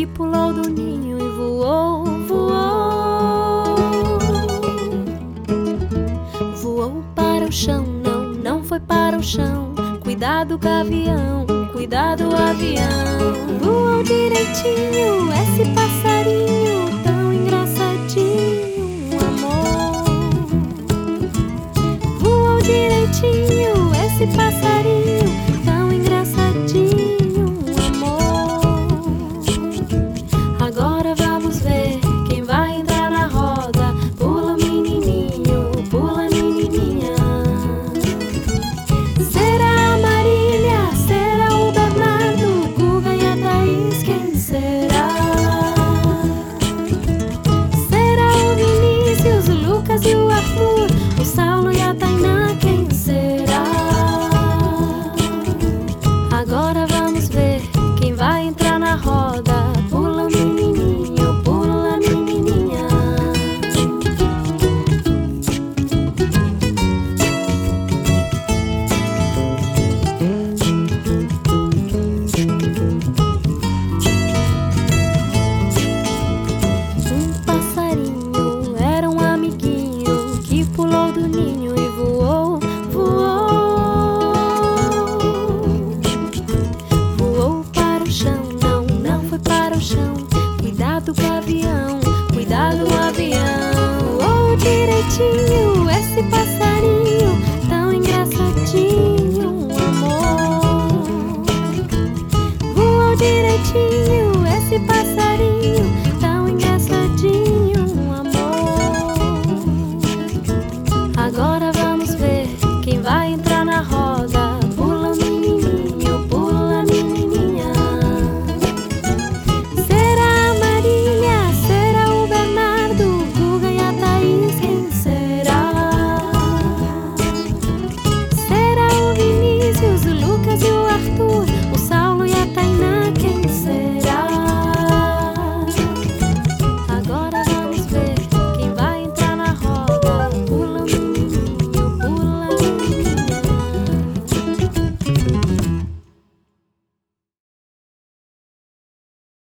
que pulou do ninho e voou, voou. Voou para o chão, não, não foi para o chão. Cuidado, gavião, cuidado, avião. Voou direitinho esse passarinho tão engraçadinho, amor. Voou direitinho esse passarinho tão engraçadinho, amor. Agora vamos ver quem vai entrar na roda. Pula, menininho, pula, menininha. Será a Marília, será o Bernardo, o Guga e a Thaís, quem será? Será o Vinícius, o Lucas e o Arthur, o Saulo e a Tainá, quem será? Agora vamos ver quem vai entrar na roda. Pula, menininho, pula, menininha. Um passarinho era um amiguinho que pulou do ninho e voou, voou. Voou para o chão, não, não foi para o chão. Cuidado, gavião, cuidado, avião. Voou direitinho esse passarinho tão engraçadinho, amor. Voou direitinho esse passarinho